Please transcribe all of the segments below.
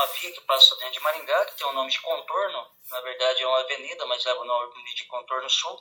uma via que passa dentro de Maringá, que tem o nome de Contorno, na verdade é uma avenida, mas leva o nome de Contorno Sul.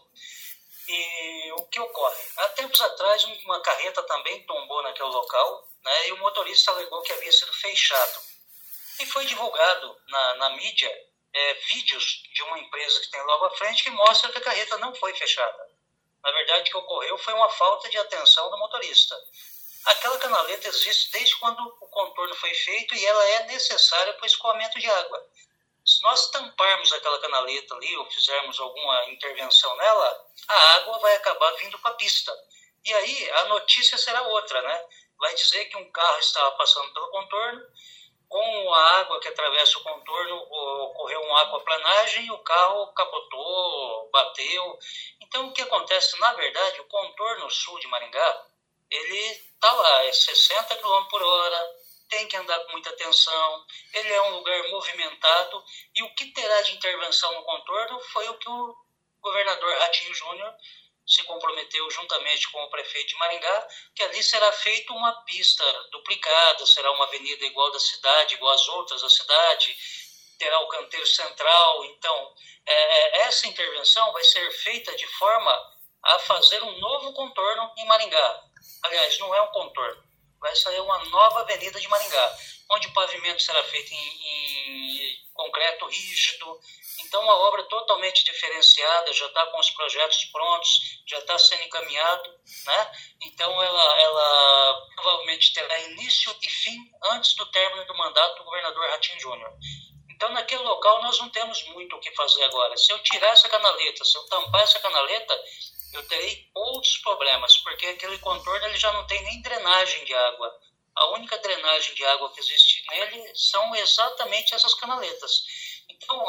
E o que ocorre? Há tempos atrás, uma carreta também tombou naquele local, né, e o motorista alegou que havia sido fechado. E foi divulgado na mídia vídeos de uma empresa que tem logo à frente que mostra que a carreta não foi fechada. Na verdade, o que ocorreu foi uma falta de atenção do motorista. Aquela canaleta existe desde quando o contorno foi feito e ela é necessária para o escoamento de água. Se nós tamparmos aquela canaleta ali ou fizermos alguma intervenção nela, a água vai acabar vindo para a pista. E aí a notícia será outra, né? Vai dizer que um carro estava passando pelo contorno, com a água que atravessa o contorno ocorreu uma aquaplanagem e o carro capotou, bateu. Então o que acontece? Na verdade, o contorno sul de Maringá, ele está lá, é 60 km por hora, tem que andar com muita atenção, ele é um lugar movimentado, e o que terá de intervenção no contorno foi o que o governador Ratinho Júnior se comprometeu juntamente com o prefeito de Maringá, que ali será feita uma pista duplicada, será uma avenida igual da cidade, igual às outras da cidade, terá o canteiro central. Então, essa intervenção vai ser feita de forma a fazer um novo contorno em Maringá. Aliás, não é um contorno, vai sair uma nova avenida de Maringá, onde o pavimento será feito em concreto rígido. Então, uma obra totalmente diferenciada, já está com os projetos prontos, já está sendo encaminhado, né? Então, ela provavelmente terá início e fim antes do término do mandato do governador Ratinho Júnior. Então, naquele local, nós não temos muito o que fazer agora. Se eu tirar essa canaleta, se eu tampar essa canaleta, eu terei outros problemas, porque aquele contorno ele já não tem nem drenagem de água. A única drenagem de água que existe nele são exatamente essas canaletas. Então,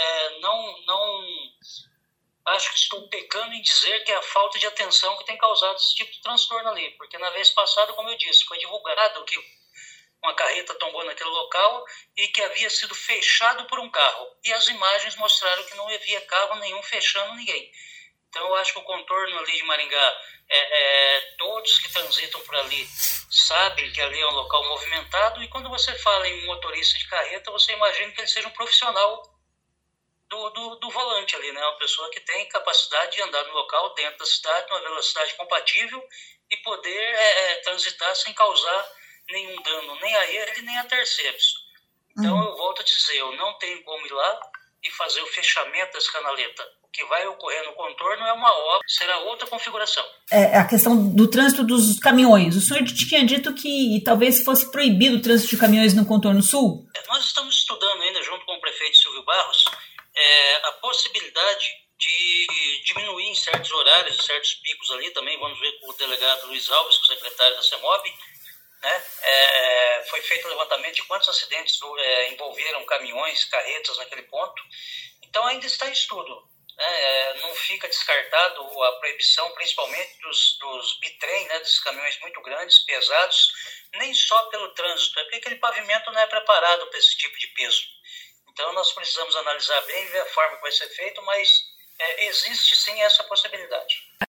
não acho que estou pecando em dizer que é a falta de atenção que tem causado esse tipo de transtorno ali, porque na vez passada, como eu disse, foi divulgado que uma carreta tombou naquele local e que havia sido fechado por um carro. E as imagens mostraram que não havia carro nenhum fechando ninguém. Então, eu acho que o contorno ali de Maringá, todos que transitam por ali sabem que ali é um local movimentado, e quando você fala em motorista de carreta, você imagina que ele seja um profissional do volante ali, né? Uma pessoa que tem capacidade de andar no local dentro da cidade, numa velocidade compatível e poder transitar sem causar nenhum dano, nem a ele, nem a terceiros. Então, eu volto a dizer, eu não tenho como ir lá e fazer o fechamento dessa canaleta. O que vai ocorrer no contorno é uma obra, será outra configuração. A questão do trânsito dos caminhões. O senhor tinha dito que talvez fosse proibido o trânsito de caminhões no contorno sul? Nós estamos estudando ainda, junto com o prefeito Silvio Barros, a possibilidade de diminuir em certos horários, em certos picos ali, também vamos ver com o delegado Luiz Alves, o secretário da CEMOB, né? Foi feito o levantamento de quantos acidentes envolveram caminhões, carretas naquele ponto. Então ainda está em estudo. Não fica descartado a proibição, principalmente dos bitrem, né, desses caminhões muito grandes, pesados, nem só pelo trânsito, é porque aquele pavimento não é preparado para esse tipo de peso. Então nós precisamos analisar bem, ver a forma que vai ser feito, mas existe sim essa possibilidade.